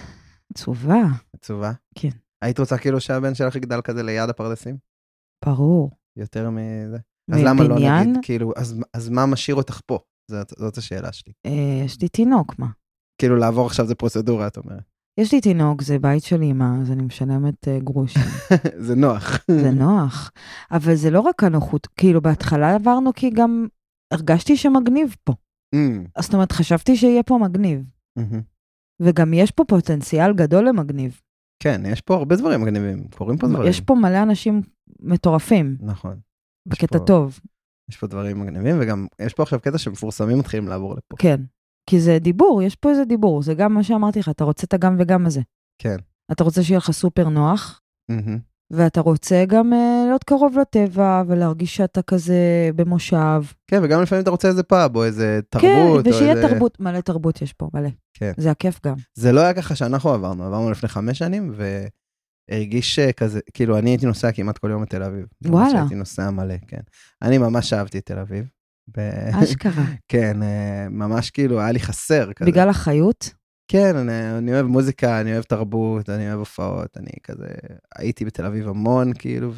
עצובה? כן. היית רוצה כאילו שהבן שלך יגדל כזה ליד הפרדסים? ברור. יותר מזה? אז למה לא נגיד, כאילו, אז מה משאיר אותך פה? זאת השאלה שלי. יש לי תינוק, מה? כאילו לעבור עכשיו זה פרוצדורה, את אומרת. יש לי תינוק, זה בית של אמא, אז אני משלמת גרושים. זה נוח. זה נוח. אבל זה לא רק הנוחות, כאילו בהתחלה עברנו כי גם הרגשתי שמגניב פה. זאת אומרת, חשבתי שיהיה פה מגניב. וגם יש פה פוטנציאל גדול למגניב. כן, יש פה הרבה דברים מגניבים, קוראים פה דברים. יש פה מלא אנשים מטורפים. נכון. בקטע טוב. יש פה דברים מגניבים, וגם יש פה עכשיו קטע שמפורסמים מתחילים לעבור לפה. כן, כי זה דיבור, יש פה איזה דיבור, זה גם מה שאמרתי לך, אתה רוצה את הגם וגם הזה. כן. אתה רוצה שיהיה לך סופר נוח, ואתה רוצה גם להיות קרוב לטבע, ולהרגיש שאתה כזה במושב. כן, וגם לפעמים אתה רוצה איזה פאב, או איזה תרבות. כן, ושיהיה תרבות, מלא תרבות יש פה, מלא. כן. זה הכיף גם. זה לא היה ככה שאנחנו עברנו לפני 5 שנים, והרגיש כזה, כאילו אני הייתי נוסע כמעט כל יום בתל אביב. וואלה. הייתי נוסע מלא, כן. אני ממש אהבתי את תל אביב. אשכרה. כן, ממש כאילו היה לי חסר כזה. בגלל החיות? כן, אני אוהב מוזיקה, אני אוהב תרבות, אני אוהב הופעות, אני כזה, הייתי בתל אביב המון, כאילו,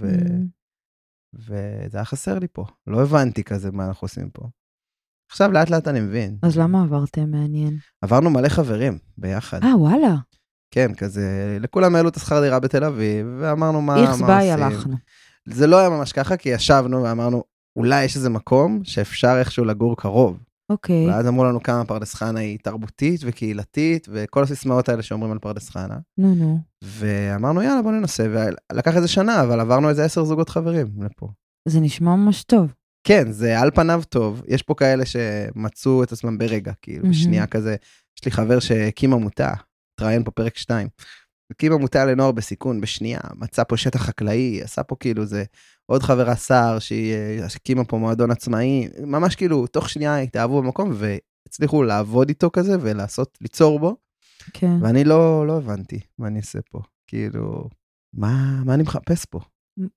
וזה היה חסר לי פה. לא הבנתי כזה מה אנחנו עושים פה. עכשיו לאט לאט אני מבין. אז למה עברתם? מעניין. עברנו מלא חברים ביחד. וואלה. כן, כזה, לכולם העלו את השכר דירה בתל אביב, ואמרנו מה עושים. ביי הלכנו. זה לא היה ממש ככה, כי ישבנו ואמרנו, אולי יש איזה מקום שאפשר איכשהו לגור קרוב. אוקיי. ואז אמרו לנו כמה פרדס חנה היא תרבותית וקהילתית, וכל הסיסמאות האלה שאומרים על פרדס חנה. נו. ואמרנו, יאללה, בוא ננסה, ולקח איזה שנה, אבל עברנו איזה 10 זוגות חברים לפה. זה נשמע ממש טוב. כן, זה על פניו טוב. יש פה כאלה שמצאו את עצמם ברגע, כאילו, בשנייה כזה. יש לי חבר שהקים עמותה, תראיין פה פרק 2. הקים עמותה לנוער בסיכון בשנייה, מצא פה שטח חקלאי, עשה פה כאילו זה עוד חברה שר שהיא הקימה פה מועדון עצמאי, ממש כאילו תוך שנייה התאהבו במקום והצליחו לעבוד איתו כזה ולעשות, ליצור בו. כן. ואני לא הבנתי מה אני אעשה פה, כאילו, מה אני מחפש פה?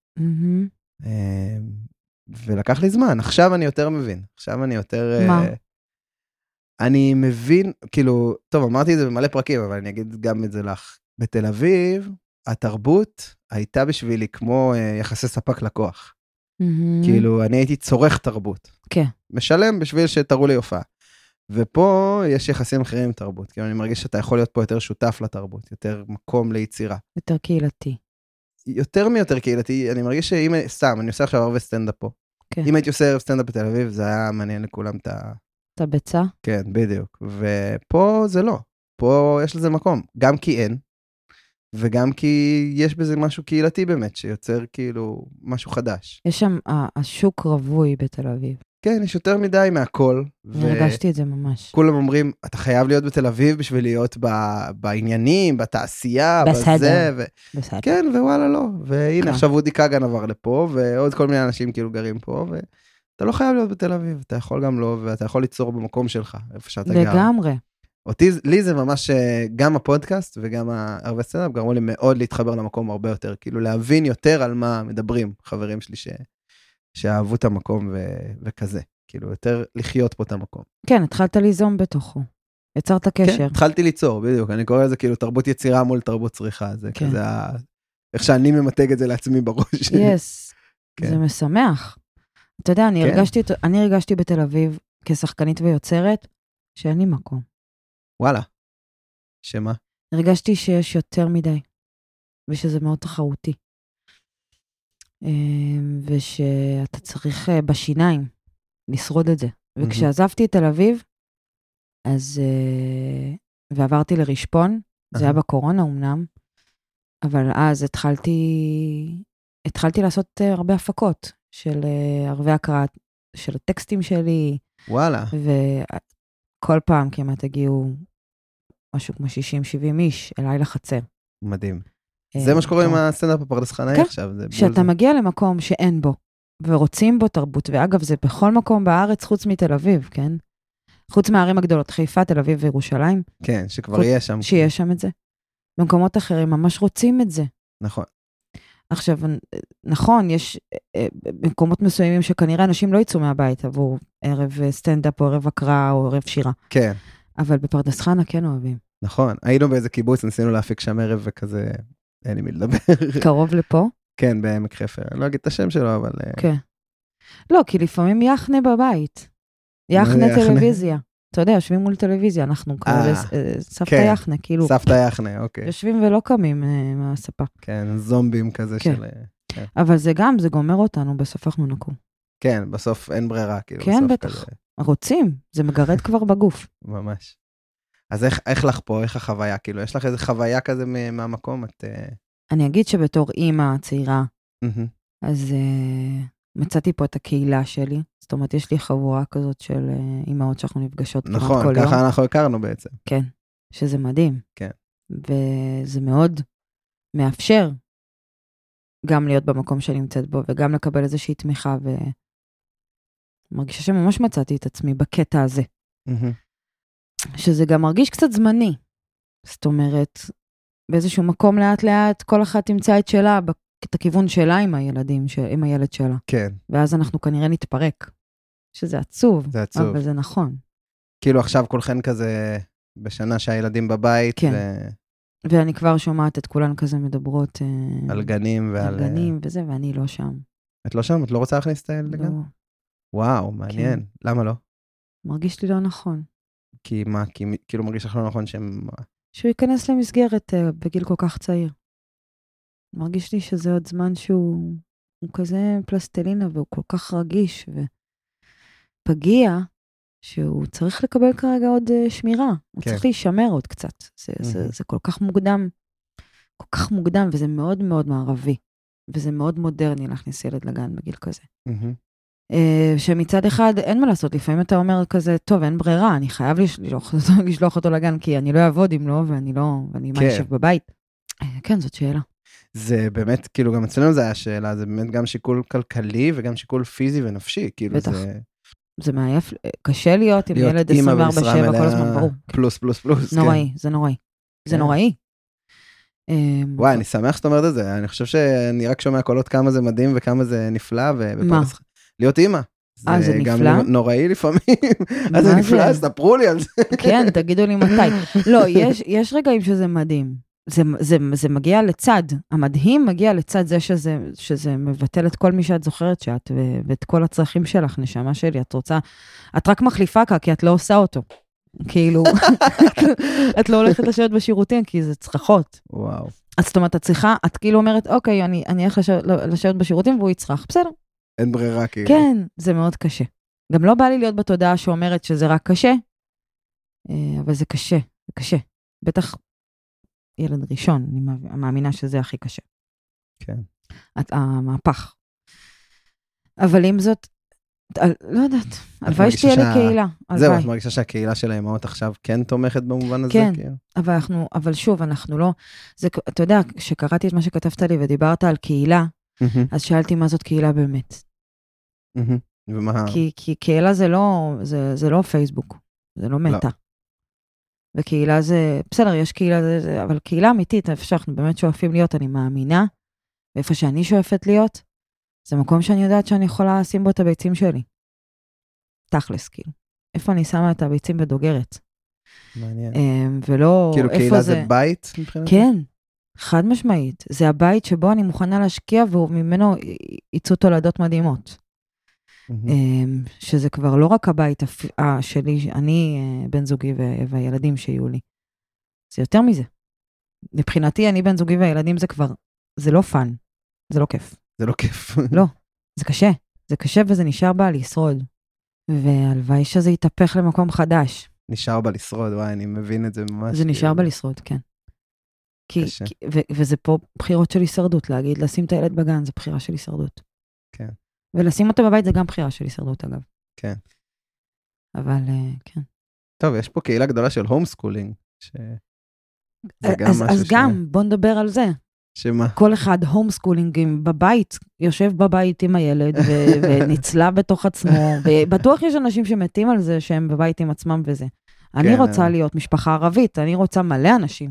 ולקח לי זמן, עכשיו אני יותר מבין, עכשיו אני יותר... מה? אני מבין, כאילו, טוב, אמרתי את זה במלא פרקים, אבל אני אגיד גם את זה לך. בתל אביב, התרבות הייתה בשבילי כמו יחסי ספק לקוח. כאילו, אני הייתי צורך תרבות. כן. משלם בשביל שתראו לי הופעה. ופה יש יחסים אחרים עם תרבות, כאילו, אני מרגיש שאתה יכול להיות פה יותר שותף לתרבות, יותר מקום ליצירה. יותר קהילתי. יותר מיותר קהילתי, אני מרגיש שאם, סתם, אני עושה עכשיו הרבה סטנדאפ פה. כן. אם הייתי עושה ערב סטנדאפ בתל אביב, זה היה מעניין לכולם את הביצה? כן, בדיוק. ופה זה לא. פה יש לזה מקום. גם כי אין, וגם כי יש בזה משהו קהילתי באמת, שיוצר כאילו משהו חדש. יש שם, השוק רווי בתל אביב. כן, יש יותר מדי מהכל. הרגשתי את זה ממש. כולם אומרים, אתה חייב להיות בתל אביב בשביל להיות בעניינים, בתעשייה, בזה. בסדר. כן, ווואלה לא. והנה, עכשיו אודי כגן עבר לפה, ועוד כל מיני אנשים כאילו גרים פה, אתה לא חייב להיות בתל אביב, אתה יכול גם לא, ואתה יכול ליצור במקום שלך, איפה שאתה גר. לגמרי. לי זה ממש, גם הפודקאסט וגם הערבי סטנדאפ גרמו לי מאוד להתחבר למקום הרבה יותר, כאילו להבין יותר על מה מדברים חברים שלי שאהבו את המקום וכזה, כאילו יותר לחיות פה את המקום. כן, התחלת ליזום בתוכו, יצרת קשר. כן, התחלתי ליצור, בדיוק, אני קורא לזה כאילו תרבות יצירה מול תרבות צריכה, זה כזה, איך שאני ממתג את זה לעצמי בראש. יס, זה משמח. אתה יודע, אני הרגשתי בתל אביב כשחקנית ויוצרת, שאין לי מקום. וואלה. שמה? הרגשתי שיש יותר מדי, ושזה מאוד תחרותי. ושאתה צריך בשיניים לשרוד את זה. וכשעזבתי את תל אביב, אז, ועברתי לרשפון, זה היה בקורונה אמנם, אבל אז התחלתי לעשות הרבה הפקות של ערבי הקראה, של הטקסטים שלי. וואלה. וכל פעם כמעט הגיעו משהו כמו 60-70 איש אליי לחצר. מדהים. זה מה שקורה עם הסטנדאפ בפרדס חנה עכשיו. שאתה מגיע למקום שאין בו, ורוצים בו תרבות, ואגב זה בכל מקום בארץ חוץ מתל אביב, כן? חוץ מהערים הגדולות, חיפה, תל אביב וירושלים. כן, שכבר יהיה שם. שיש שם את זה. במקומות אחרים ממש רוצים את זה. נכון. עכשיו, נכון, יש מקומות מסוימים שכנראה אנשים לא יצאו מהבית עבור ערב סטנדאפ או ערב הקראה או ערב שירה. כן. אבל בפרדס חנה כן אוהבים. נכון, היינו באיזה קיבוץ, ניסינו להפיק שם ערב וכזה, אין לי מי לדבר. קרוב לפה? כן, בעמק חפר. אני לא אגיד את השם שלו, אבל... כן. לא, כי לפעמים יחנה בבית. יחנה טלוויזיה. אתה יודע, יושבים מול טלוויזיה, אנחנו כאלה, סבתא יחנה, כאילו. סבתא יחנה, אוקיי. יושבים ולא קמים מהספה. כן, זומבים כזה של... אבל זה גם, זה גומר אותנו, בסוף אנחנו נקום. כן, בסוף אין ברירה, כאילו. כן, בטח. רוצים, זה מגרד כבר בגוף. ממש. אז איך לך פה, איך החוויה, כאילו, יש לך איזה חוויה כזה מהמקום, אני אגיד שבתור אימא צעירה, אז מצאתי פה את הקהילה שלי, זאת אומרת, יש לי חבורה כזאת של אימהות שאנחנו נפגשות כמעט כל יום. נכון, ככה אנחנו הכרנו בעצם. כן, שזה מדהים. כן. וזה מאוד מאפשר גם להיות במקום שאני נמצאת בו, וגם לקבל איזושהי תמיכה, ומרגישה שממש מצאתי את עצמי בקטע הזה. שזה גם מרגיש קצת זמני. זאת אומרת, באיזשהו מקום לאט לאט, כל אחת תמצא את שלה, את הכיוון שלה עם הילדים, עם הילד שלה. כן. ואז אנחנו כנראה נתפרק. שזה עצוב. זה עצוב. אבל זה נכון. כאילו עכשיו כולכן כזה, בשנה שהילדים בבית. כן. ואני כבר שומעת את כולן כזה מדברות. על גנים ועל... על גנים וזה, ואני לא שם. את לא שם? את לא רוצה להכניס את הילד לגן? לא. וואו, מעניין. כן. למה לא? מרגיש לי לא נכון. כי מה? כי כאילו מרגיש לך לא נכון שהם... שהוא ייכנס למסגרת בגיל כל כך צעיר. מרגיש לי שזה עוד זמן שהוא כזה פלסטלינה, והוא כל כך רגיש, ופגיע, שהוא צריך לקבל כרגע עוד שמירה. הוא צריך להישמר עוד קצת. זה כל כך מוקדם. כל כך מוקדם, וזה מאוד מאוד מערבי. וזה מאוד מודרני להכניס ילד לגן בגיל כזה. שמצד אחד אין מה לעשות, לפעמים אתה אומר כזה, טוב, אין ברירה, אני חייב לשלוח אותו לגן, כי אני לא אעבוד אם לא, ואני מה ישב בבית. כן, זאת שאלה. זה באמת, כאילו גם אצלנו זה היה שאלה, זה באמת גם שיקול כלכלי וגם שיקול פיזי ונפשי, כאילו בטח. זה... זה מעייף, קשה להיות עם ילד 24/7 כל הזמן, ברור. פלוס, פלוס, פלוס. נוראי, זה נוראי. זה נוראי. וואי, אני שמח שאת אומרת את זה, אני חושב שאני רק שומע קולות כמה זה מדהים וכמה זה נפלא. מה? להיות אימא. זה נפלא? גם נוראי לפעמים. אז זה נפלא, אז תפרו לי על זה. כן, תגידו לי מתי. לא, יש רגעים שזה מדהים. זה מגיע לצד, המדהים מגיע לצד זה שזה מבטל את כל מי שאת זוכרת שאת, ואת כל הצרכים שלך, נשמה שלי, את רוצה, את רק מחליפה כי את לא עושה אותו. כאילו, את לא הולכת לשבת בשירותים, כי זה צרחות. וואו. אז זאת אומרת, את צריכה, את כאילו אומרת, אוקיי, אני הולך לשבת בשירותים, והוא יצרח, בסדר. אין ברירה, כאילו. כן, זה מאוד קשה. גם לא בא לי להיות בתודעה שאומרת שזה רק קשה, אבל זה קשה, זה קשה. בטח ילד ראשון, אני מאמינה שזה הכי קשה. כן. המהפך. אבל עם זאת, לא יודעת, הלוואי שתהיה לי קהילה. זהו, את מרגישה שהקהילה של האמהות עכשיו כן תומכת במובן הזה? כן, אבל שוב, אנחנו לא, אתה יודע, כשקראתי את מה שכתבת לי ודיברת על קהילה, אז שאלתי מה זאת קהילה באמת. ומה? כי קהילה זה לא פייסבוק, זה לא מטה. וקהילה זה, בסדר, יש קהילה, אבל קהילה אמיתית, איפה שאנחנו באמת שואפים להיות, אני מאמינה, ואיפה שאני שואפת להיות, זה מקום שאני יודעת שאני יכולה לשים בו את הביצים שלי. תכלס, כאילו. איפה אני שמה את הביצים בדוגרת. מעניין. ולא, כאילו קהילה זה בית? כן, חד משמעית. זה הבית שבו אני מוכנה להשקיע, וממנו יצאו תולדות מדהימות. שזה כבר לא רק הבית שלי, אני, בן זוגי והילדים שיהיו לי. זה יותר מזה. מבחינתי, אני בן זוגי והילדים זה כבר, זה לא פן, זה לא כיף. זה לא כיף. לא, זה קשה. זה קשה וזה נשאר בה לשרוד. והלוואי שזה יתהפך למקום חדש. נשאר בה לשרוד, וואי, אני מבין את זה ממש. זה נשאר בה לשרוד, כן. וזה פה בחירות של הישרדות, להגיד, לשים את הילד בגן, זה בחירה של הישרדות. כן. ולשים אותו בבית זה גם בחירה של הישרדות, אגב. כן. אבל, כן. טוב, יש פה קהילה גדולה של הום סקולינג, אז גם, בוא נדבר על זה. שמה? כל אחד הום סקולינגים בבית, יושב בבית עם הילד, ונצלה בתוך עצמו, ובטוח יש אנשים שמתים על זה, שהם בבית עם עצמם וזה. אני רוצה להיות משפחה ערבית, אני רוצה מלא אנשים.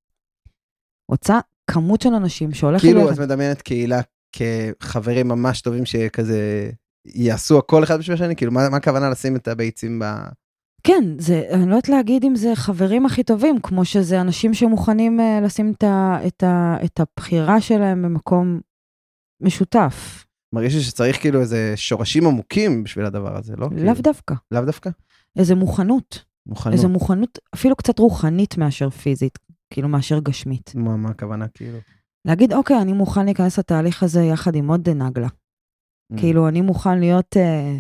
רוצה כמות של אנשים שהולך... כאילו, את מדמיינת קהילה כחברים ממש טובים שכזה יעשו הכל אחד בשביל השני, כאילו, מה הכוונה לשים את הביצים ב... כן, אני לא יודעת להגיד אם זה חברים הכי טובים, כמו שזה אנשים שמוכנים לשים את הבחירה שלהם במקום משותף. מרגיש שצריך כאילו איזה שורשים עמוקים בשביל הדבר הזה, לא? לאו דווקא. לאו דווקא? איזה מוכנות. איזה מוכנות אפילו קצת רוחנית מאשר פיזית, כאילו מאשר גשמית. מה הכוונה כאילו? להגיד, אוקיי, אני מוכן להיכנס לתהליך הזה יחד עם עוד נגלה. כאילו, אני מוכן להיות...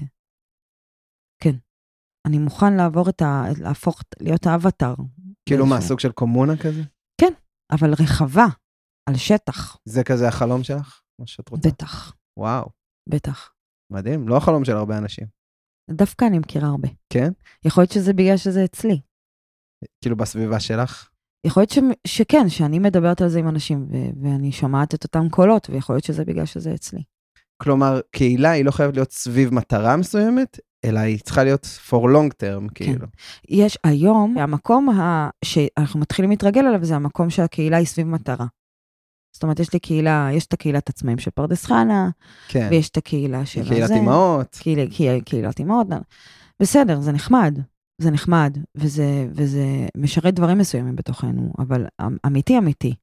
כן. אני מוכן להפוך, להיות האבטר. כאילו מה, סוג של קומונה כזה? כן, אבל רחבה, על שטח. זה כזה החלום שלך? מה שאת רוצה? בטח. וואו. בטח. מדהים, לא החלום של הרבה אנשים. דווקא אני מכירה הרבה. כן? יכול להיות שזה בגלל שזה אצלי. כאילו בסביבה שלך? יכול להיות שכן, שאני מדברת על זה עם אנשים, ואני שומעת את אותם קולות, ויכול להיות שזה בגלל שזה אצלי. כלומר, קהילה היא לא חייבת להיות סביב מטרה מסוימת, אלא היא צריכה להיות for long term, כאילו. יש היום, המקום שאנחנו מתחילים להתרגל עליו, זה המקום שהקהילה היא סביב מטרה. זאת אומרת, יש לי קהילה, יש את הקהילת עצמאים של פרדס חנה, כן. ויש את הקהילה של קהילת אימהות. קהילת אימהות. בסדר, זה נחמד. זה נחמד, וזה משרת דברים מסוימים בתוכנו, אבל אמיתי,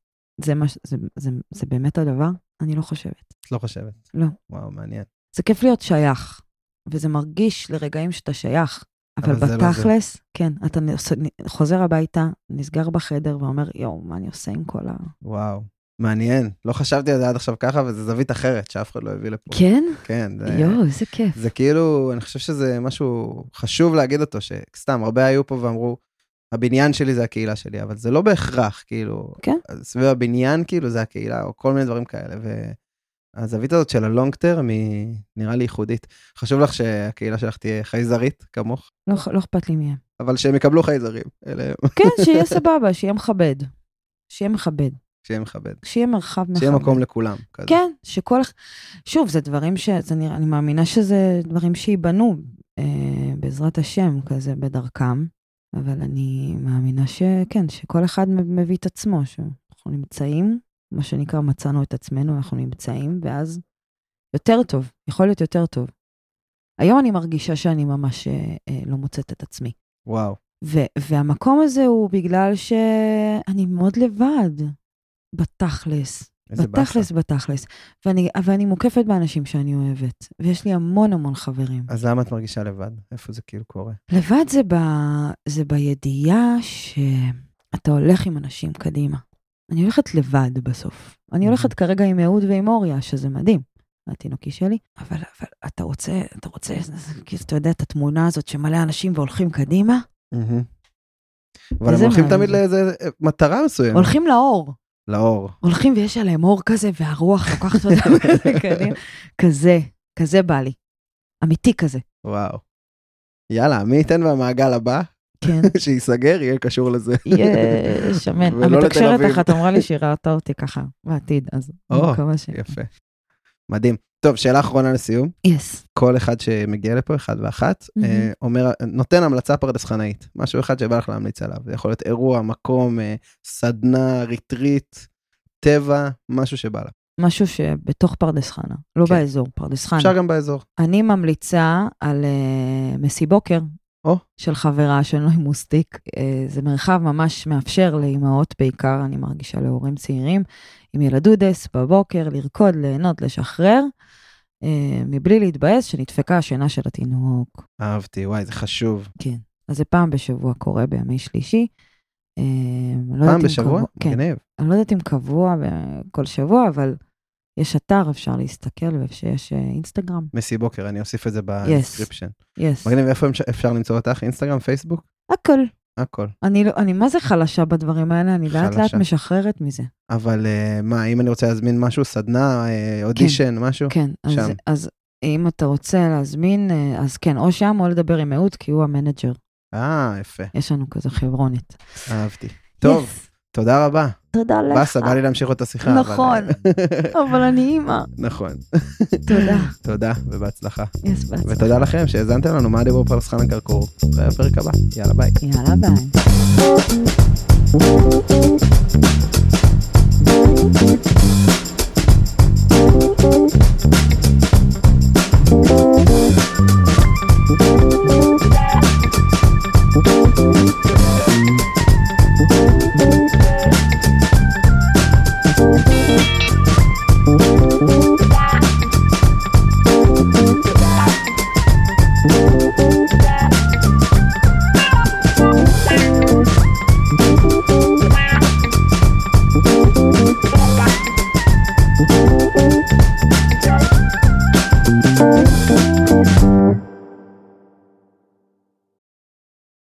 זה באמת הדבר? אני לא חושבת. את לא חושבת? לא. וואו, מעניין. זה כיף להיות שייך, וזה מרגיש לרגעים שאתה שייך, אבל בתכלס, כן, אתה חוזר הביתה, נסגר בחדר ואומר, יואו, מה אני עושה עם כל ה... וואו, מעניין. לא חשבתי על זה עד עכשיו ככה, וזה זווית אחרת שאף אחד לא הביא לפה. כן? כן. יואו, איזה כיף. זה כאילו, אני חושב שזה משהו חשוב להגיד אותו, שסתם, הרבה היו פה ואמרו, הבניין שלי זה הקהילה שלי, אבל זה לא בהכרח, כאילו, כן? סביב הבניין, כאילו, זה הקהילה, או כל מיני דברים כאלה, והזווית הזאת של הלונג טרם היא נראה לי ייחודית. חשוב לך שהקהילה שלך תהיה חייזרית, כמוך? לא אכפת לי מהם. אבל שהם יקבלו חייזרים. כן, שיהיה סבבה, שיהיה מכבד. שיהיה מכבד. שיהיה מכבד. שיהיה מרחב מכבד. שיהיה מקום לכולם. כזה. כן, שוב, זה דברים אני מאמינה שזה דברים שיבנו בעזרת השם, כזה בדרכם, אבל אני מאמינה שכן, שכל אחד מביא את עצמו, שאנחנו נמצאים, מה שנקרא מצאנו את עצמנו, אנחנו נמצאים, ואז יותר טוב, יכול להיות יותר טוב. היום אני מרגישה שאני ממש לא מוצאת את עצמי. וואו. והמקום הזה הוא בגלל שאני מאוד לבד, בתכלס. בתכלס. ואני מוקפת באנשים שאני אוהבת, ויש לי המון חברים. אז למה את מרגישה לבד? איפה זה כאילו קורה? לבד זה בידיעה שאתה הולך עם אנשים קדימה. אני הולכת לבד בסוף. אני הולכת כרגע עם אהוד ועם אוריה, שזה מדהים. התינוקי שלי, אבל אתה רוצה, אתה יודע את התמונה הזאת שמלא אנשים והולכים קדימה? אבל הם הולכים תמיד לאיזה מטרה מסוימת. הולכים לאור. לאור. הולכים ויש עליהם אור כזה, והרוח לוקחת אותם קדימה. כזה בא לי. אמיתי כזה. וואו. יאללה, מי ייתן במעגל הבא? כן. שיסגר, יהיה קשור לזה. יהיה שמן. המתקשרת אחת אמרה לי שהיא ראתה אותי ככה בעתיד, אז מקווה ש... יפה. מדהים. טוב, שאלה אחרונה לסיום. Yes. כל אחד שמגיע לפה, אחד ואחת, נותן המלצה פרדס-חנאית. משהו אחד שבא לך להמליץ עליו. זה יכול להיות אירוע, מקום, סדנה, ריטריט, טבע, משהו שבא לך. משהו שבתוך פרדס-חנה, לא באזור, פרדס-חנה. אפשר גם באזור. אני ממליצה על מסי בוקר, של חברה של נוי מוסטיק. זה מרחב ממש מאפשר לאמהות בעיקר, אני מרגישה להורים צעירים, עם ילדודס בבוקר, לרקוד, ליהנות, לשחרר, מבלי להתבאס שנדפקה השינה של התינוק. אהבתי, וואי, זה חשוב. כן, אז זה פעם בשבוע קורה בימי שלישי. פעם בשבוע? כן. אני לא יודעת אם קבוע כל שבוע, אבל יש אתר, אפשר להסתכל, ויש אינסטגרם. מסי בוקר, אני אוסיף את זה בדסקריפשן. Yes. מגניב, איפה אפשר למצוא אותך? אינסטגרם, פייסבוק? הכל. אני מה זה חלשה בדברים האלה? אני לאט משחררת מזה. אבל מה, אם אני רוצה להזמין משהו, סדנה, אודישן, משהו? כן, אז אם אתה רוצה להזמין, אז כן, או שם, או לדבר עם אהוד, כי הוא המנג'ר. יפה. יש לנו כזה חברונית. אהבתי. טוב, תודה רבה. תודה לך. בסה, בא לי להמשיך אותה שיחה. נכון, אבל אני אימא. נכון. תודה. תודה, ובהצלחה. בהצלחה. ותודה לכם שהזנתם לנו, מה דיבור פרדס-חנה כרכור. זה הפרק הבא. יאללה ביי. יאללה ביי.